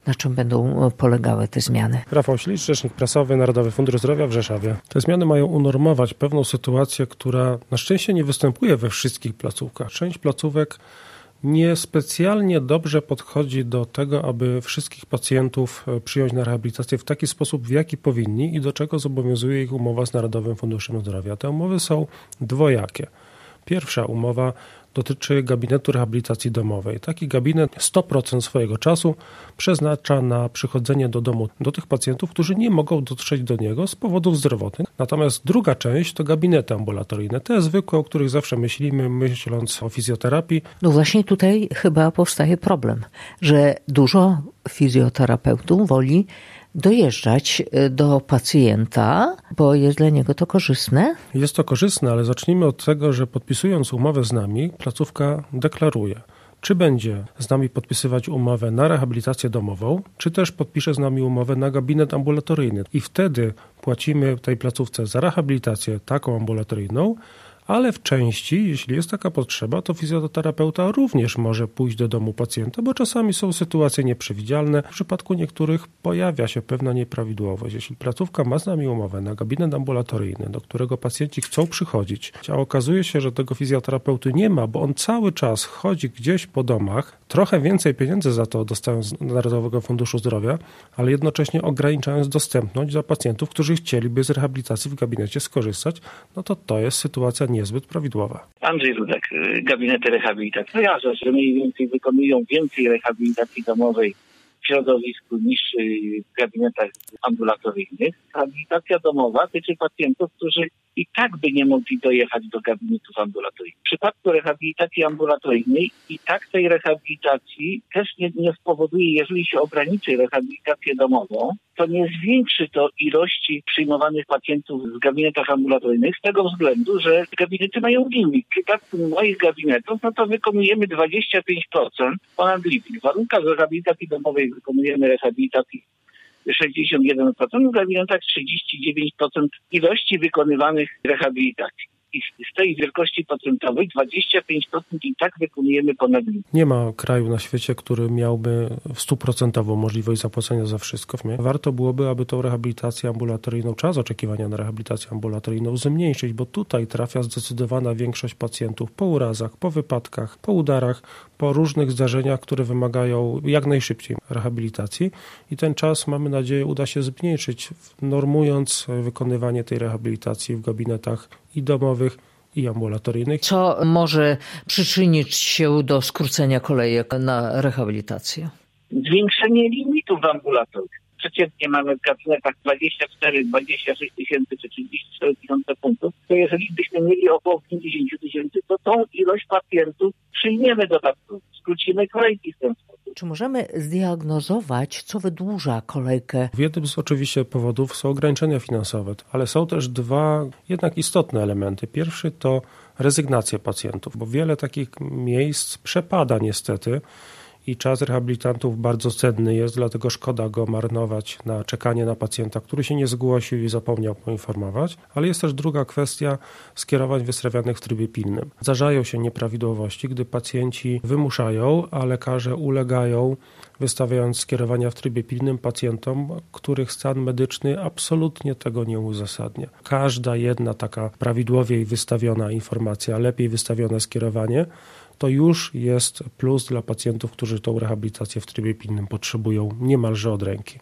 Na czym będą polegały te zmiany? Rafał Ślicz, rzecznik prasowy, Narodowy Fundusz Zdrowia w Rzeszowie. Te zmiany mają unormować pewną sytuację, która na szczęście nie występuje we wszystkich placówkach. Część placówek niespecjalnie dobrze podchodzi do tego, aby wszystkich pacjentów przyjąć na rehabilitację w taki sposób, w jaki powinni i do czego zobowiązuje ich umowa z Narodowym Funduszem Zdrowia. Te umowy są dwojakie. Pierwsza umowa dotyczy gabinetu rehabilitacji domowej. Taki gabinet 100% swojego czasu przeznacza na przychodzenie do domu do tych pacjentów, którzy nie mogą dotrzeć do niego z powodów zdrowotnych. Natomiast druga część to gabinety ambulatoryjne, te zwykłe, o których zawsze myślimy, myśląc o fizjoterapii. No właśnie tutaj chyba powstaje problem, że dużo fizjoterapeutów woli dojeżdżać do pacjenta, bo jest dla niego to korzystne? Jest to korzystne, ale zacznijmy od tego, że podpisując umowę z nami, placówka deklaruje, czy będzie z nami podpisywać umowę na rehabilitację domową, czy też podpisze z nami umowę na gabinet ambulatoryjny. I wtedy płacimy tej placówce za rehabilitację taką ambulatoryjną, ale w części, jeśli jest taka potrzeba, to fizjoterapeuta również może pójść do domu pacjenta, bo czasami są sytuacje nieprzewidzialne. W przypadku niektórych pojawia się pewna nieprawidłowość. Jeśli placówka ma z nami umowę na gabinet ambulatoryjny, do którego pacjenci chcą przychodzić, a okazuje się, że tego fizjoterapeuty nie ma, bo on cały czas chodzi gdzieś po domach, trochę więcej pieniędzy za to dostają z Narodowego Funduszu Zdrowia, ale jednocześnie ograniczając dostępność dla pacjentów, którzy chcieliby z rehabilitacji w gabinecie skorzystać, no to jest sytuacja niezbyt prawidłowa. Andrzej Rudek, gabinety rehabilitacji. Kojarzę, że mniej więcej wykonują więcej rehabilitacji domowej w środowisku niż w gabinetach ambulatoryjnych. Rehabilitacja domowa tyczy pacjentów, którzy i tak by nie mogli dojechać do gabinetów ambulatoryjnych. W przypadku rehabilitacji ambulatoryjnej i tak tej rehabilitacji też nie spowoduje, jeżeli się ograniczy rehabilitację domową, to nie zwiększy to ilości przyjmowanych pacjentów w gabinetach ambulatoryjnych z tego względu, że gabinety mają limit. W przypadku moich gabinetów, no to wykonujemy 25% ponad limit. W warunkach rehabilitacji domowej wykonujemy rehabilitacji 61%, w gabinetach 39% ilości wykonywanych rehabilitacji. I z tej wielkości procentowej 25% i tak wykonujemy ponad limit. Nie ma kraju na świecie, który miałby 100% możliwość zapłacenia za wszystko. Warto byłoby, aby tą rehabilitację ambulatoryjną, czas oczekiwania na rehabilitację ambulatoryjną zmniejszyć, bo tutaj trafia zdecydowana większość pacjentów po urazach, po wypadkach, po udarach, po różnych zdarzeniach, które wymagają jak najszybciej rehabilitacji i ten czas, mamy nadzieję, uda się zmniejszyć, normując wykonywanie tej rehabilitacji w gabinetach i domowych, i ambulatoryjnych. Co może przyczynić się do skrócenia kolejek na rehabilitację? Zwiększenie limitów ambulatoryjnych. Przeciętnie mamy w gabinetach 26 tysięcy czy 34 tysiące punktów, to jeżeli byśmy mieli około 50 tysięcy, to tą ilość pacjentów przyjmiemy dodatkowo. Skrócimy kolejki w ten sposób. Czy możemy zdiagnozować, co wydłuża kolejkę? Jednym z oczywiście powodów są ograniczenia finansowe, ale są też dwa jednak istotne elementy. Pierwszy to rezygnacja pacjentów, bo wiele takich miejsc przepada niestety i czas rehabilitantów bardzo cenny jest, dlatego szkoda go marnować na czekanie na pacjenta, który się nie zgłosił i zapomniał poinformować. Ale jest też druga kwestia skierowań wystawianych w trybie pilnym. Zdarzają się nieprawidłowości, gdy pacjenci wymuszają, a lekarze ulegają, wystawiając skierowania w trybie pilnym pacjentom, których stan medyczny absolutnie tego nie uzasadnia. Każda jedna taka prawidłowiej wystawiona informacja, lepiej wystawione skierowanie, to już jest plus dla pacjentów, którzy tą rehabilitację w trybie pilnym potrzebują niemalże od ręki.